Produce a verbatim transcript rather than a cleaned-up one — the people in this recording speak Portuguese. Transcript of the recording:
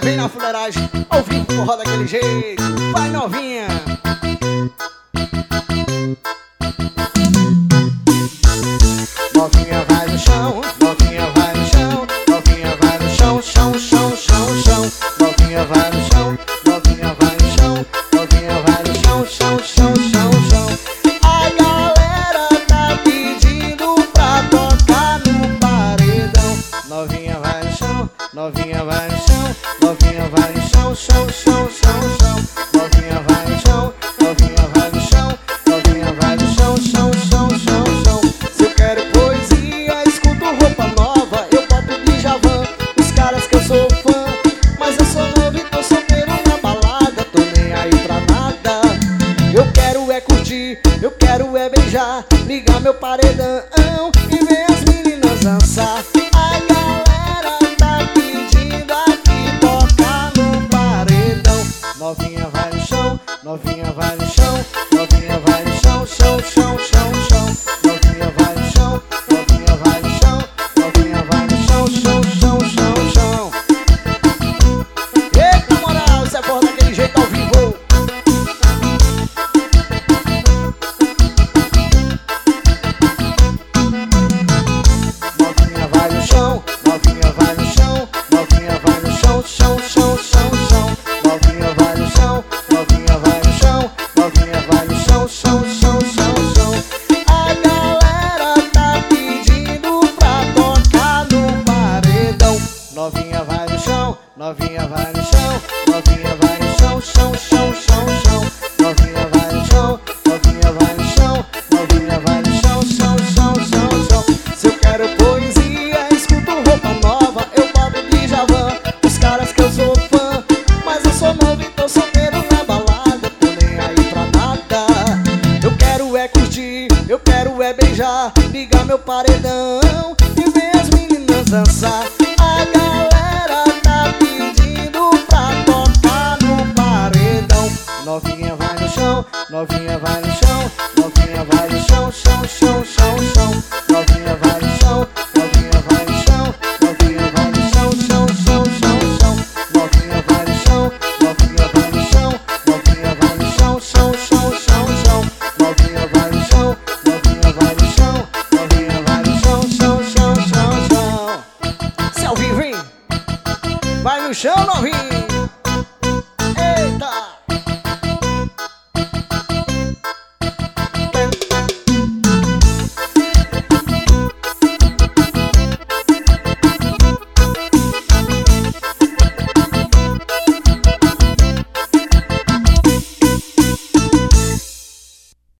vem na fuleiragem, ao vivo forró daquele jeito. Vai novinha. Novinha vai no chão, novinha vai no chão, novinha vai no chão, chão, chão, chão, chão. Novinha vai no chão, novinha vai no chão, novinha vai no chão, chão, chão, chão, chão. A galera tá pedindo pra tocar no paredão. Novinha vai no chão, novinha vai no chão, novinha vai no chão, chão, chão, chão, chão. Novinha vai no chão, novinha vai no chão, novinha vai no chão, chão, chão, chão, chão. Se eu quero poesia, escuto roupa nova, eu boto Djavan, os caras que eu sou fã. Mas eu sou novo e tô solteiro na balada, tô nem aí pra nada. Eu quero é curtir, eu quero é beijar, ligar meu paredão e ver as meninas dançar. A galera tá pedindo aqui tocar no paredão. Novinha vai no chão, novinha vai no chão, novinha vai no chão, chão, chão, chão, chão. Novinha vai no chão, novinha vai no chão, novinha vai no chão, chão, chão, chão, chão. Eita moral, isso é porra daquele jeito ao vivo. Novinha vai no chão, novinha vai no chão, novinha vai no chão, chão, chão, chão, chão. Novinha vai no chão, novinha vai no chão, novinha vai no chão, chão, chão, chão, chão. A galera tá pedindo pra tocar no paredão. Novinha vai no chão, novinha vai no chão, novinha vai no chão, chão, chão, chão, chão. Novinha vai no chão, novinha vai no chão, novinha vai no chão, chão, chão, chão, chão. Se eu quero poesia, escuto roupa nova, eu boto Djavan, os caras que eu sou fã. Mas eu sou novo e tô solteiro na balada, tô nem aí pra nada. Eu quero é curtir, eu quero é beijar, ligar meu paredão e ver as meninas dançar. A galera tá pedindo pra tocar no paredão. Novinha vai no chão, novinha vai no chão, novinha vai no chão, chão, chão, chão, chão. Novinha vai no chão, novinha vai no chão, novinha vai no chão, chão, chão, chão, chão. Novinha vai no chão, novinha vai no chão, novinha vai no chão, chão, chão, chão, chão. Novinha vai no chão, novinha vai no chão, novinha vai no chão, chão, chão, chão, chão. Se ao vivo, hein? Vai no chão, novinho.